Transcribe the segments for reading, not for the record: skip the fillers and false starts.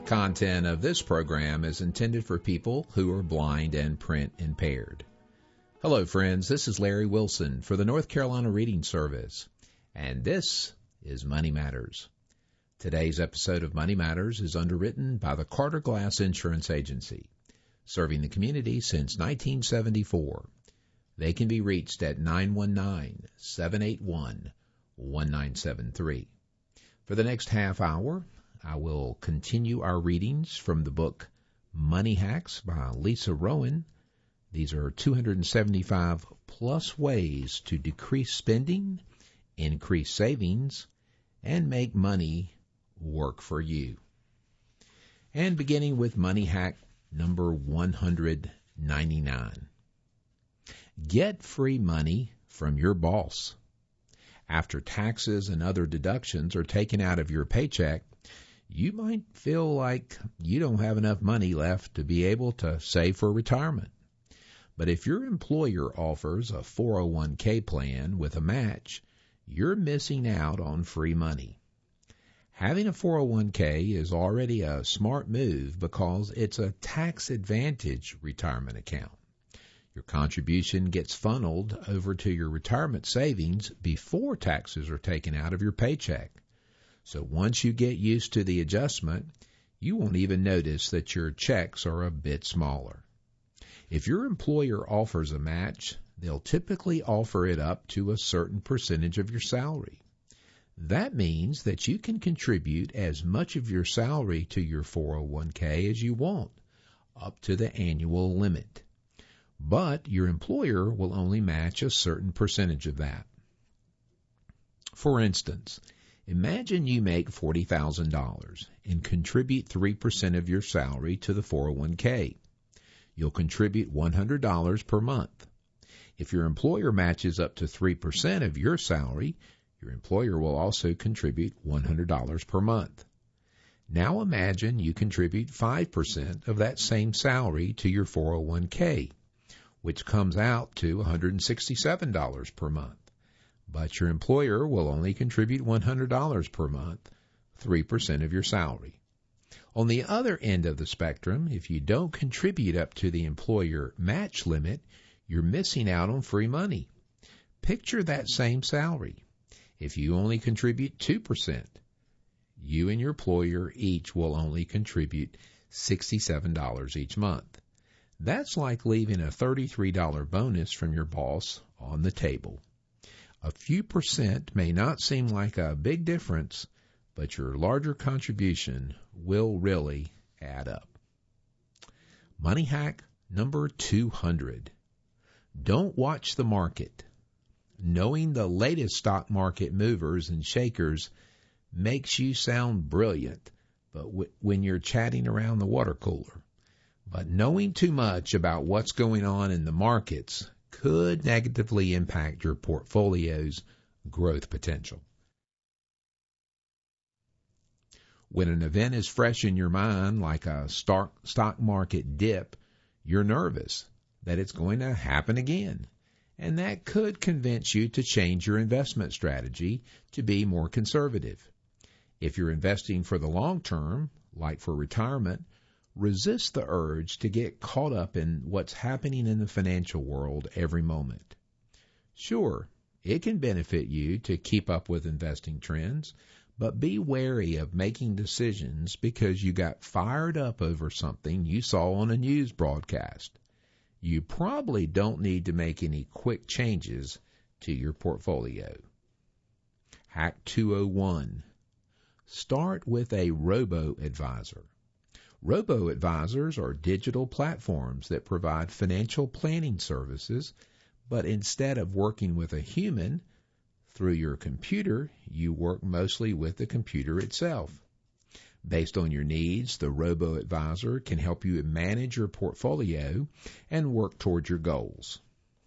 Content of this program is intended for people who are blind and print impaired. Hello, friends. This is Larry Wilson for the North Carolina Reading Service, and this is Money Matters. Today's episode of Money Matters is underwritten by the Carter Glass Insurance Agency, serving the community since 1974. They can be reached at 919-781-1973. For the next half hour, I will continue our readings from the book Money Hacks by Lisa Rowan. These are 275 plus ways to decrease spending, increase savings, and make money work for you. And beginning with Money Hack number 199. Get free money from your boss. After taxes and other deductions are taken out of your paycheck, you might feel like you don't have enough money left to be able to save for retirement. But if your employer offers a 401k plan with a match, you're missing out on free money. Having a 401k is already a smart move because it's a tax-advantage retirement account. Your contribution gets funneled over to your retirement savings before taxes are taken out of your paycheck. So once you get used to the adjustment, you won't even notice that your checks are a bit smaller. If your employer offers a match, they'll typically offer it up to a certain percentage of your salary. That means that you can contribute as much of your salary to your 401k as you want, up to the annual limit. But your employer will only match a certain percentage of that. For instance, imagine you make $40,000 and contribute 3% of your salary to the 401k. You'll contribute $100 per month. If your employer matches up to 3% of your salary, your employer will also contribute $100 per month. Now imagine you contribute 5% of that same salary to your 401k, which comes out to $167 per month. But your employer will only contribute $100 per month, 3% of your salary. On the other end of the spectrum, if you don't contribute up to the employer match limit, you're missing out on free money. Picture that same salary. If you only contribute 2%, you and your employer each will only contribute $67 each month. That's like leaving a $33 bonus from your boss on the table. A few percent may not seem like a big difference, but your larger contribution will really add up. Money hack number 200. Don't watch the market. Knowing the latest stock market movers and shakers makes you sound brilliant, but when you're chatting around the water cooler. But knowing too much about what's going on in the markets could negatively impact your portfolio's growth potential. When an event is fresh in your mind, like a stock market dip, you're nervous that it's going to happen again. And that could convince you to change your investment strategy to be more conservative. If you're investing for the long term, like for retirement, resist the urge to get caught up in what's happening in the financial world every moment. Sure, it can benefit you to keep up with investing trends, but be wary of making decisions because you got fired up over something you saw on a news broadcast. You probably don't need to make any quick changes to your portfolio. Hack 201. Start with a robo-advisor. Robo-advisors are digital platforms that provide financial planning services, but instead of working with a human through your computer, you work mostly with the computer itself. Based on your needs, the robo-advisor can help you manage your portfolio and work toward your goals.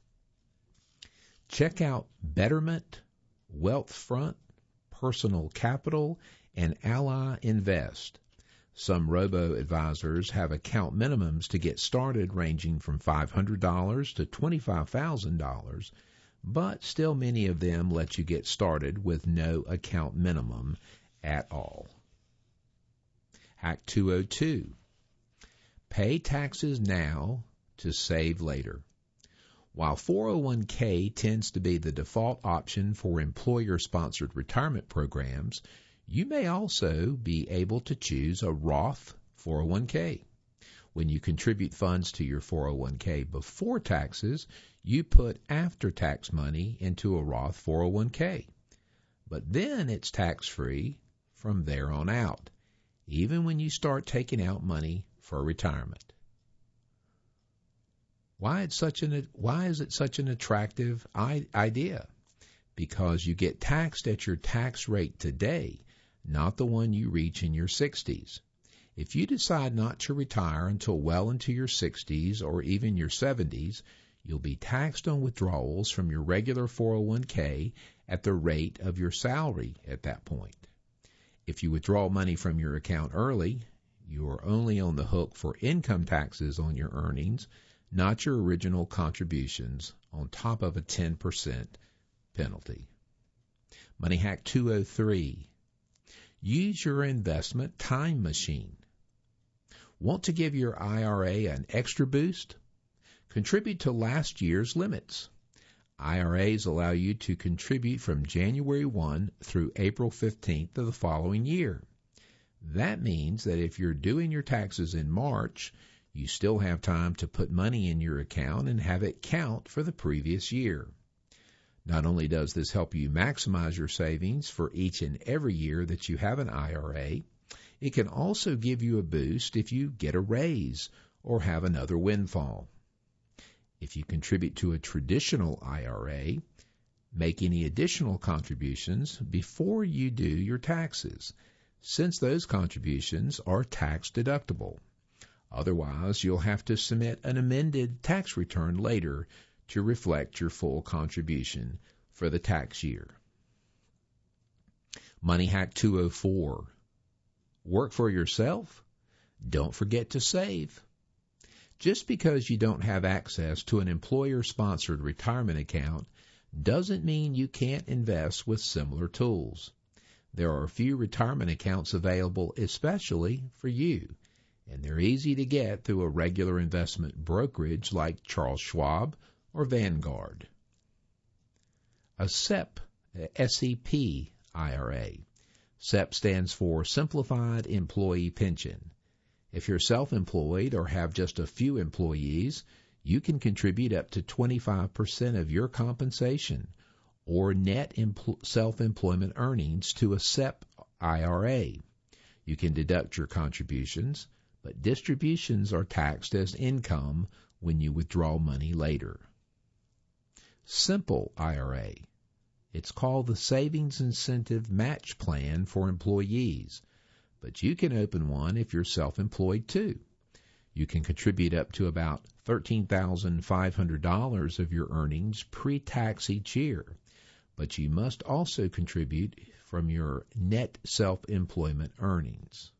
Check out Betterment, Wealthfront, Personal Capital, and Ally Invest. Some robo-advisors have account minimums to get started ranging from $500 to $25,000, but still many of them let you get started with no account minimum at all. Hack 202. Pay taxes now to save later. While 401k tends to be the default option for employer-sponsored retirement programs, you may also be able to choose a Roth 401k. When you contribute funds to your 401k before taxes, you put after-tax money into a Roth 401k. But then it's tax-free from there on out, even when you start taking out money for retirement. Why is it such an attractive idea? Because you get taxed at your tax rate today, not the one you reach in your 60s. If you decide not to retire until well into your 60s or even your 70s, you'll be taxed on withdrawals from your regular 401k at the rate of your salary at that point. If you withdraw money from your account early, you are only on the hook for income taxes on your earnings, not your original contributions, on top of a 10% penalty. Money Hack 203. Use your investment time machine. Want to give your IRA an extra boost? Contribute to last year's limits. IRAs allow you to contribute from January 1 through April 15th of the following year. That means that if you're doing your taxes in March, you still have time to put money in your account and have it count for the previous year. Not only does this help you maximize your savings for each and every year that you have an IRA, it can also give you a boost if you get a raise or have another windfall. If you contribute to a traditional IRA, make any additional contributions before you do your taxes, since those contributions are tax deductible. Otherwise, you'll have to submit an amended tax return later to reflect your full contribution for the tax year. Money Hack 204. Work for yourself? Don't forget to save. Just because you don't have access to an employer-sponsored retirement account doesn't mean you can't invest with similar tools. There are a few retirement accounts available especially for you, and they're easy to get through a regular investment brokerage like Charles Schwab or Vanguard. A SEP, S-E-P IRA. SEP stands for Simplified Employee Pension. If you're self-employed or have just a few employees, you can contribute up to 25% of your compensation or net self-employment earnings to a SEP IRA. You can deduct your contributions, but distributions are taxed as income when you withdraw money later. Simple IRA. It's called the Savings Incentive Match Plan for employees, but you can open one if you're self-employed too. You can contribute up to about $13,500 of your earnings pre-tax each year, but you must also contribute from your net self-employment earnings.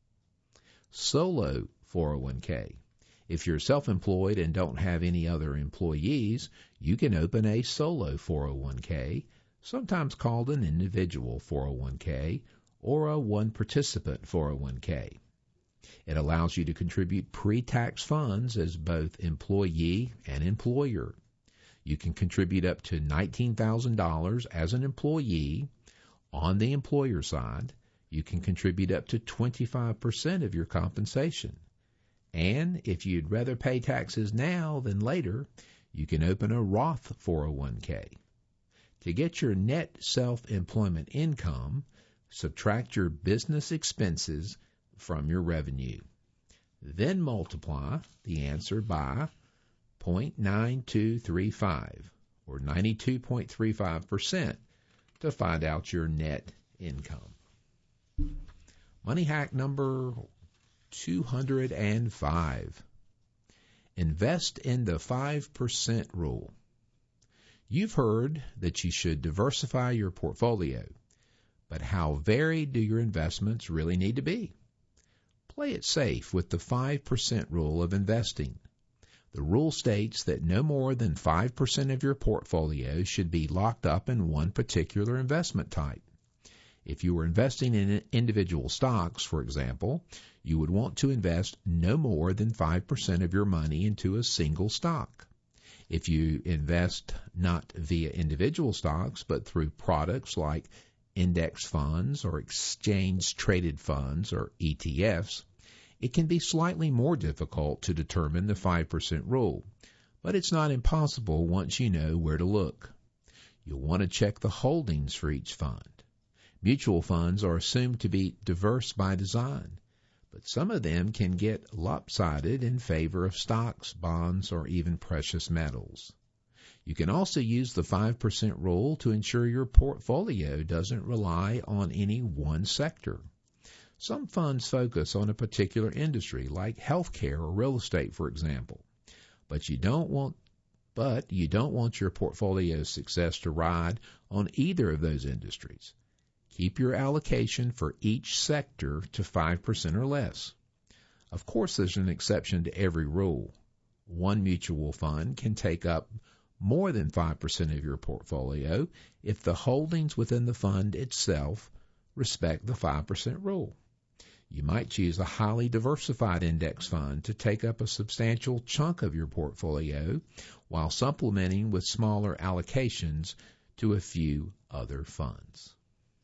Solo 401k. If you're self-employed and don't have any other employees, you can open a solo 401k, sometimes called an individual 401k, or a one-participant 401k. It allows you to contribute pre-tax funds as both employee and employer. You can contribute up to $19,000 as an employee. On the employer side, you can contribute up to 25% of your compensation. And if you'd rather pay taxes now than later, you can open a Roth 401k. To get your net self-employment income, subtract your business expenses from your revenue. Then multiply the answer by 0.9235 or 92.35% to find out your net income. Money hack number 205. Invest in the 5% rule. You've heard that you should diversify your portfolio, but how varied do your investments really need to be? Play it safe with the 5% rule of investing. The rule states that no more than 5% of your portfolio should be locked up in one particular investment type. If you were investing in individual stocks, for example, you would want to invest no more than 5% of your money into a single stock. If you invest not via individual stocks, but through products like index funds or exchange-traded funds or ETFs, it can be slightly more difficult to determine the 5% rule, but it's not impossible once you know where to look. You'll want to check the holdings for each fund. Mutual funds are assumed to be diverse by design, but some of them can get lopsided in favor of stocks, bonds, or even precious metals. You can also use the 5% rule to ensure your portfolio doesn't rely on any one sector. Some funds focus on a particular industry, like healthcare or real estate, for example, but you don't want your portfolio's success to ride on either of those industries. Keep your allocation for each sector to 5% or less. Of course, there's an exception to every rule. One mutual fund can take up more than 5% of your portfolio if the holdings within the fund itself respect the 5% rule. You might choose a highly diversified index fund to take up a substantial chunk of your portfolio while supplementing with smaller allocations to a few other funds.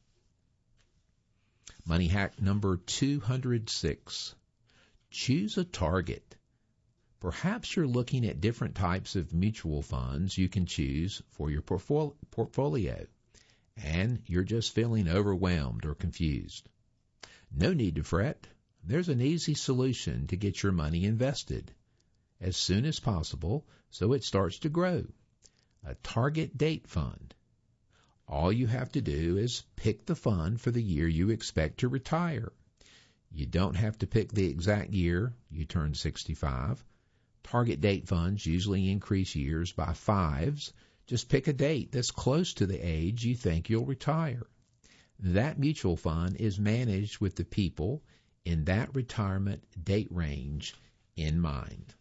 Money hack number 206. Choose a target. Perhaps you're looking at different types of mutual funds you can choose for your portfolio, and you're just feeling overwhelmed or confused. No need to fret. There's an easy solution to get your money invested as soon as possible so it starts to grow. A target date fund. All you have to do is pick the fund for the year you expect to retire. You don't have to pick the exact year you turn 65. Target date funds usually increase years by 5s. Just pick a date that's close to the age you think you'll retire. That mutual fund is managed with the people in that retirement date range in mind.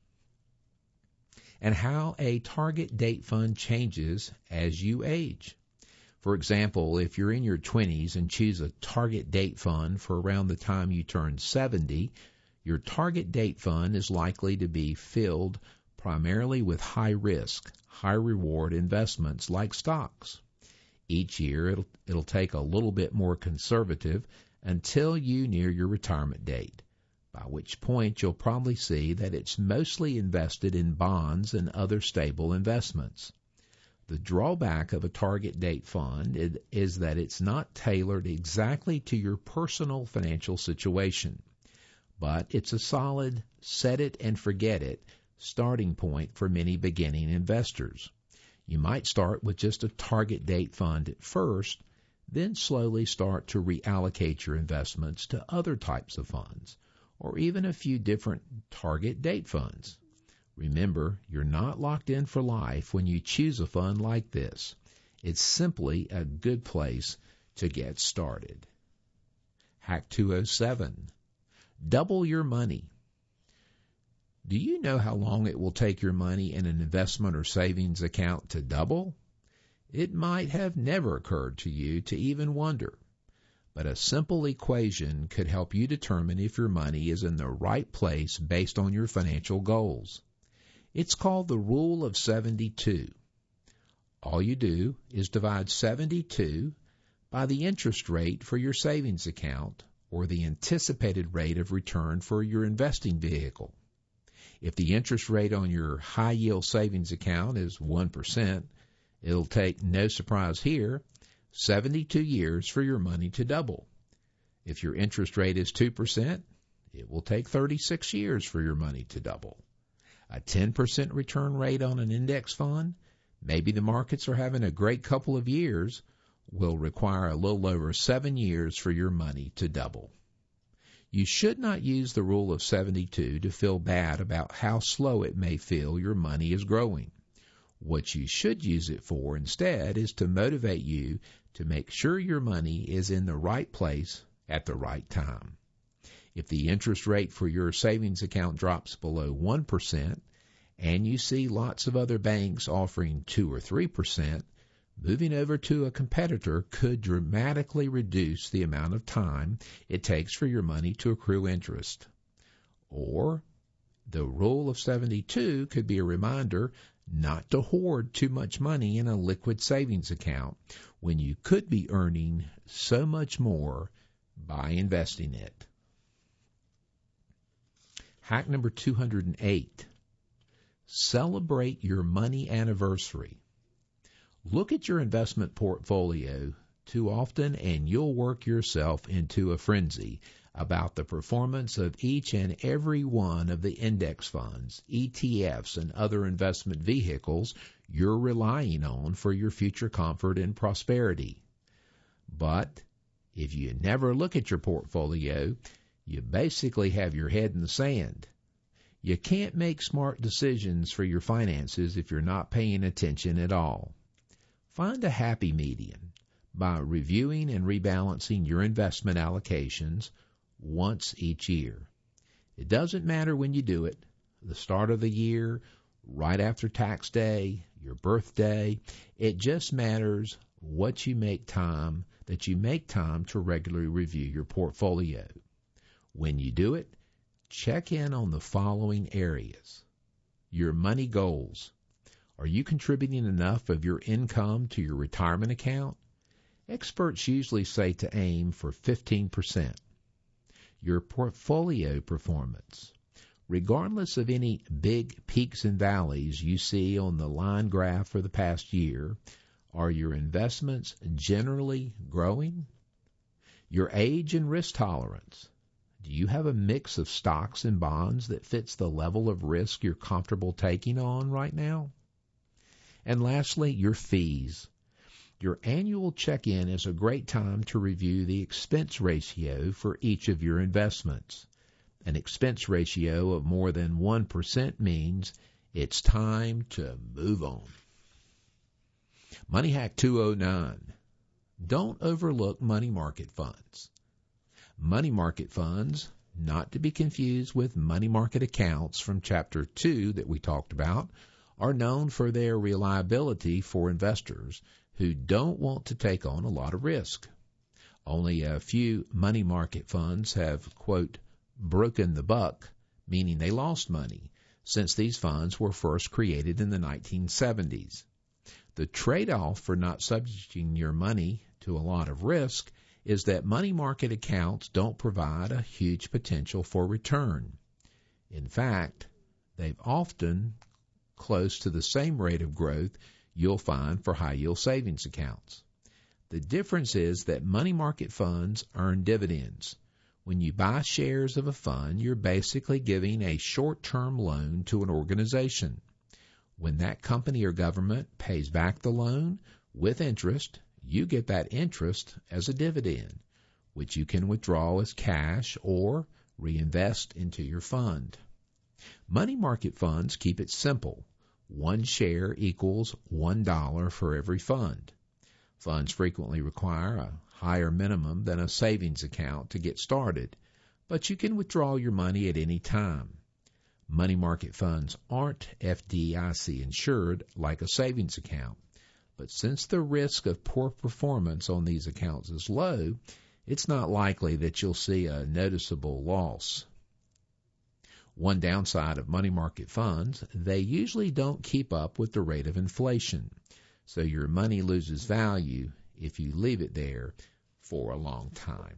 And how a target date fund changes as you age. For example, if you're in your 20s and choose a target date fund for around the time you turn 70, your target date fund is likely to be filled primarily with high-risk, high-reward investments like stocks. Each year, it'll take a little bit more conservative until you near your retirement date, by which point you'll probably see that it's mostly invested in bonds and other stable investments. The drawback of a target date fund is that it's not tailored exactly to your personal financial situation, but it's a solid set-it-and-forget-it starting point for many beginning investors. You might start with just a target date fund at first, then slowly start to reallocate your investments to other types of funds, or even a few different target date funds. Remember, you're not locked in for life when you choose a fund like this. It's simply a good place to get started. Hack 207. Double your money. Do you know how long it will take your money in an investment or savings account to double? It might have never occurred to you to even wonder, but a simple equation could help you determine if your money is in the right place based on your financial goals. It's called the Rule of 72. All you do is divide 72 by the interest rate for your savings account or the anticipated rate of return for your investing vehicle. If the interest rate on your high-yield savings account is 1%, it'll take, no surprise here, 72 years for your money to double. If your interest rate is 2%, it will take 36 years for your money to double. A 10% return rate on an index fund, maybe the markets are having a great couple of years, will require a little over 7 years for your money to double. You should not use the Rule of 72 to feel bad about how slow it may feel your money is growing. What you should use it for instead is to motivate you to make sure your money is in the right place at the right time. If the interest rate for your savings account drops below 1% and you see lots of other banks offering 2 or 3%, Moving over to a competitor could dramatically reduce the amount of time it takes for your money to accrue interest. Or the rule of 72 could be a reminder not to hoard too much money in a liquid savings account when you could be earning so much more by investing it. Hack number 208. Celebrate your money anniversary. Look at your investment portfolio too often and you'll work yourself into a frenzy about the performance of each and every one of the index funds, ETFs, and other investment vehicles you're relying on for your future comfort and prosperity. But if you never look at your portfolio, you basically have your head in the sand. You can't make smart decisions for your finances if you're not paying attention at all. Find a happy medium by reviewing and rebalancing your investment allocations once each year. It doesn't matter when you do it, the start of the year, right after tax day, your birthday. It just matters that you make time to regularly review your portfolio. When you do it, check in on the following areas. Your money goals. Are you contributing enough of your income to your retirement account? Experts usually say to aim for 15%. Your portfolio performance. Regardless of any big peaks and valleys you see on the line graph for the past year, are your investments generally growing? Your age and risk tolerance. Do you have a mix of stocks and bonds that fits the level of risk you're comfortable taking on right now? And lastly, your fees. Your annual check-in is a great time to review the expense ratio for each of your investments. An expense ratio of more than 1% means it's time to move on. Money Hack 209. Don't overlook money market funds. Money market funds, not to be confused with money market accounts from Chapter 2 that we talked about, are known for their reliability for investors who don't want to take on a lot of risk. Only a few money market funds have, quote, broken the buck, meaning they lost money, since these funds were first created in the 1970s. The trade-off for not subjecting your money to a lot of risk is that money market accounts don't provide a huge potential for return. In fact, they've often close to the same rate of growth you'll find for high-yield savings accounts. The difference is that money market funds earn dividends. When you buy shares of a fund, you're basically giving a short-term loan to an organization. When that company or government pays back the loan with interest, you get that interest as a dividend, which you can withdraw as cash or reinvest into your fund. Money market funds keep it simple. One share equals $1 for every fund. Funds frequently require a higher minimum than a savings account to get started, but you can withdraw your money at any time. Money market funds aren't FDIC insured like a savings account, but since the risk of poor performance on these accounts is low, it's not likely that you'll see a noticeable loss. One downside of money market funds, they usually don't keep up with the rate of inflation, so your money loses value if you leave it there for a long time.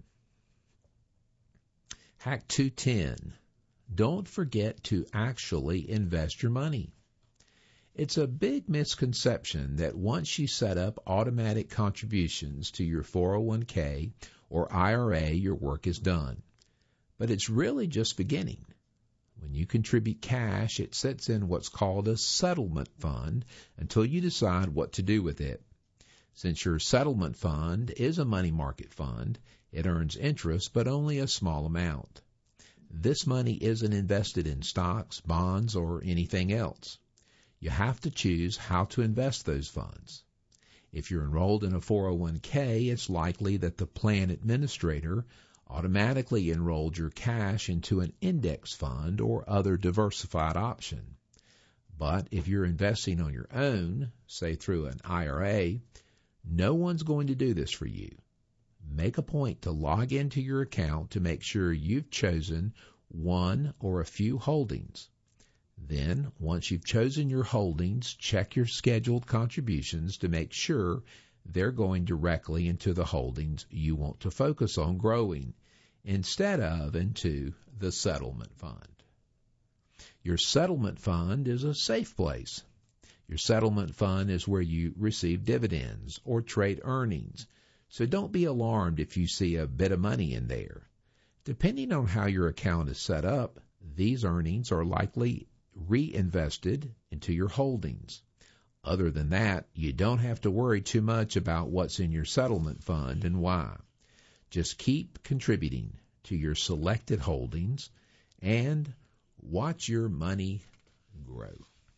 Hack 210. Don't forget to actually invest your money. It's a big misconception that once you set up automatic contributions to your 401k or IRA, your work is done. But it's really just beginning. When you contribute cash, it sits in what's called a settlement fund until you decide what to do with it. Since your settlement fund is a money market fund, it earns interest but only a small amount. This money isn't invested in stocks, bonds, or anything else. You have to choose how to invest those funds. If you're enrolled in a 401k, it's likely that the plan administrator automatically enrolled your cash into an index fund or other diversified option. But if you're investing on your own, say through an IRA, No one's going to do this for you. Make a point to log into your account to make sure you've chosen one or a few holdings. Then, once you've chosen your holdings, check your scheduled contributions to make sure they're going directly into the holdings you want to focus on growing instead of into the settlement fund. Your settlement fund is a safe place. Your settlement fund is where you receive dividends or trade earnings, so don't be alarmed if you see a bit of money in there. Depending on how your account is set up, these earnings are likely reinvested into your holdings. Other than that, you don't have to worry too much about what's in your settlement fund and why. Just keep contributing to your selected holdings and watch your money grow.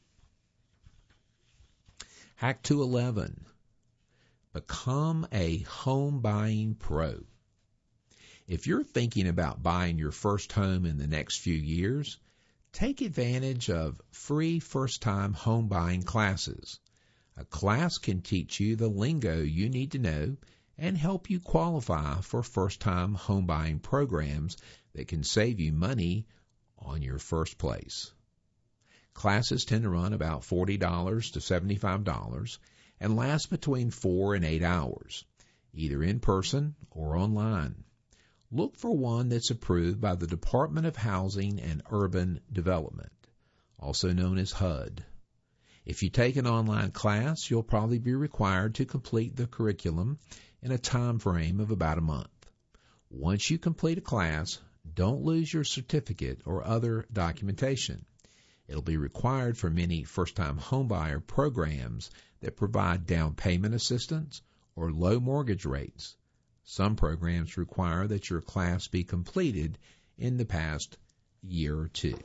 Hack 211. Become a home buying pro. If you're thinking about buying your first home in the next few years, take advantage of free first-time home buying classes. A class can teach you the lingo you need to know and help you qualify for first-time home buying programs that can save you money on your first place. Classes tend to run about $40 to $75 and last between 4 and 8 hours, either in person or online. Look for one that's approved by the Department of Housing and Urban Development, also known as HUD. If you take an online class, you'll probably be required to complete the curriculum in a time frame of about a month. Once you complete a class, don't lose your certificate or other documentation. It'll be required for many first-time homebuyer programs that provide down payment assistance or low mortgage rates. Some programs require that your class be completed in the past year or two.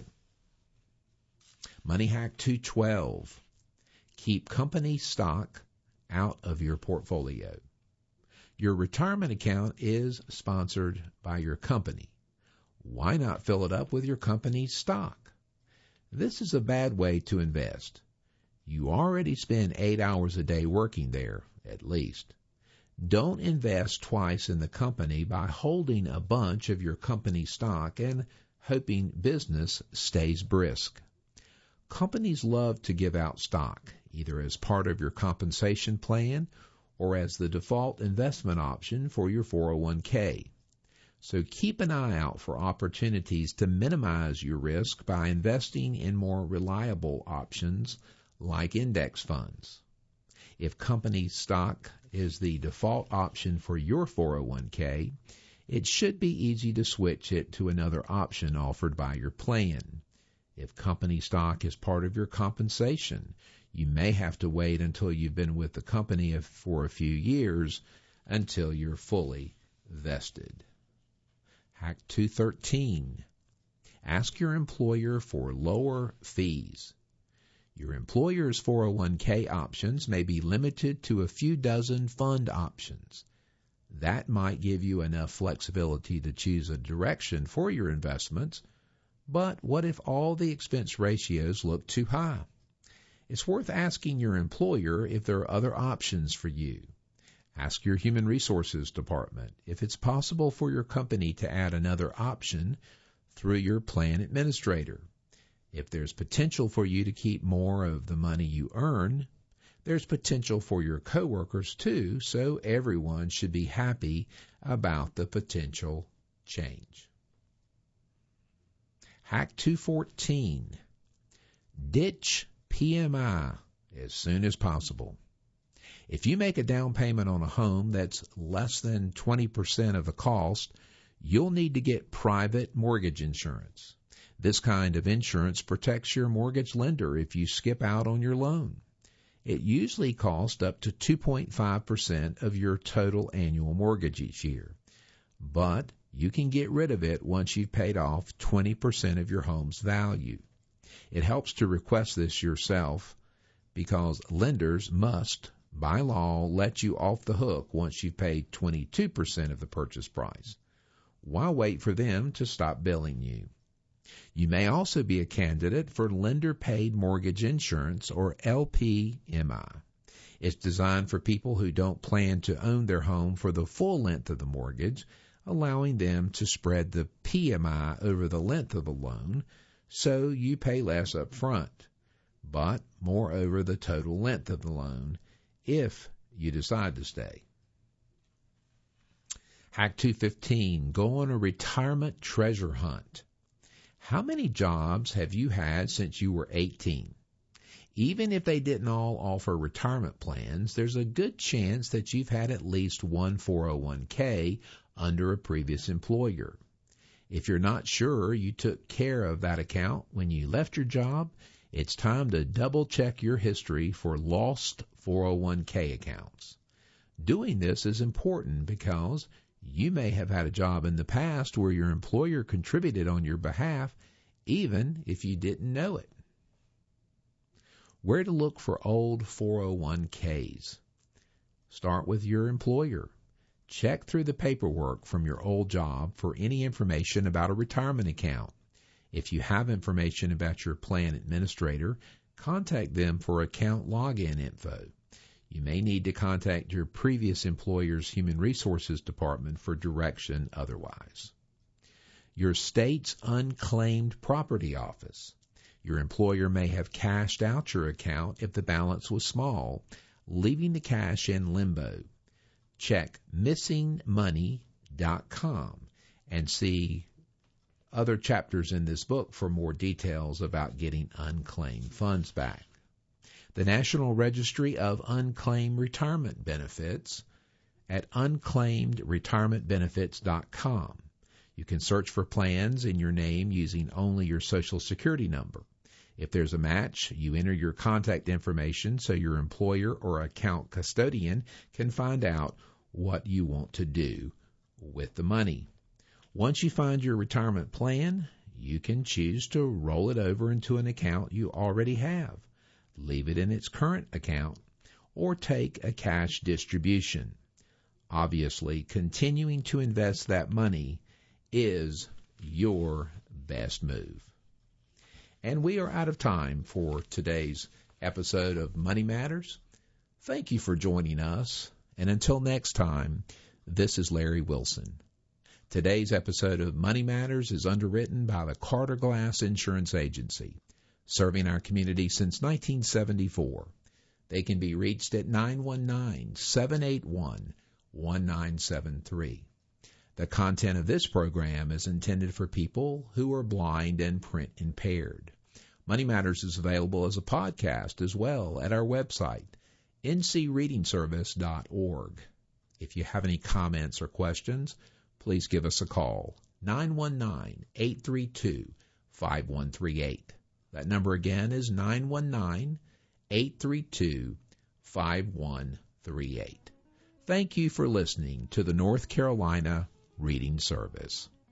Money Hack 212. Keep company stock out of your portfolio. Your retirement account is sponsored by your company. Why not fill it up with your company's stock? This is a bad way to invest. You already spend 8 hours a day working there, at least. Don't invest twice in the company by holding a bunch of your company stock and hoping business stays brisk. Companies love to give out stock, either as part of your compensation plan or as the default investment option for your 401k. So keep an eye out for opportunities to minimize your risk by investing in more reliable options like index funds. If company stock is the default option for your 401k, it should be easy to switch it to another option offered by your plan. If company stock is part of your compensation, you may have to wait until you've been with the company for a few years until you're fully vested. Hack 213. Ask your employer for lower fees. Your employer's 401k options may be limited to a few dozen fund options. That might give you enough flexibility to choose a direction for your investments, but what if all the expense ratios look too high? It's worth asking your employer if there are other options for you. Ask your Human Resources Department if it's possible for your company to add another option through your plan administrator. If there's potential for you to keep more of the money you earn, there's potential for your coworkers too, so everyone should be happy about the potential change. Hack 214. Ditch PMI as soon as possible. If you make a down payment on a home that's less than 20% of the cost, you'll need to get private mortgage insurance. This kind of insurance protects your mortgage lender if you skip out on your loan. It usually costs up to 2.5% of your total annual mortgage each year, but you can get rid of it once you've paid off 20% of your home's value. It helps to request this yourself because lenders must, by law, let you off the hook once you've paid 22% of the purchase price. Why wait for them to stop billing you? You may also be a candidate for Lender-Paid Mortgage Insurance, or LPMI. It's designed for people who don't plan to own their home for the full length of the mortgage, allowing them to spread the PMI over the length of the loan, so you pay less up front, but more over the total length of the loan if you decide to stay. Hack 215, go on a retirement treasure hunt. How many jobs have you had since you were 18? Even if they didn't all offer retirement plans, there's a good chance that you've had at least one 401k under a previous employer. If you're not sure you took care of that account when you left your job, it's time to double-check your history for lost 401k accounts. Doing this is important because you may have had a job in the past where your employer contributed on your behalf, even if you didn't know it. Where to look for old 401ks? Start with your employer. Check through the paperwork from your old job for any information about a retirement account. If you have information about your plan administrator, contact them for account login info. You may need to contact your previous employer's Human Resources Department for direction otherwise. Your state's unclaimed property office. Your employer may have cashed out your account if the balance was small, leaving the cash in limbo. Check missingmoney.com and see other chapters in this book for more details about getting unclaimed funds back. The National Registry of Unclaimed Retirement Benefits at unclaimedretirementbenefits.com. You can search for plans in your name using only your Social Security number. If there's a match, you enter your contact information so your employer or account custodian can find out what you want to do with the money. Once you find your retirement plan, you can choose to roll it over into an account you already have, leave it in its current account, or take a cash distribution. Obviously, continuing to invest that money is your best move. And we are out of time for today's episode of Money Matters. Thank you for joining us, and until next time, this is Larry Wilson. Today's episode of Money Matters is underwritten by the Carter Glass Insurance Agency, serving our community since 1974. They can be reached at 919-781-1973. The content of this program is intended for people who are blind and print impaired. Money Matters is available as a podcast as well at our website, ncreadingservice.org. If you have any comments or questions, please give us a call, 919-832-5138. That number again is 919-832-5138. Thank you for listening to the North Carolina Reading Service.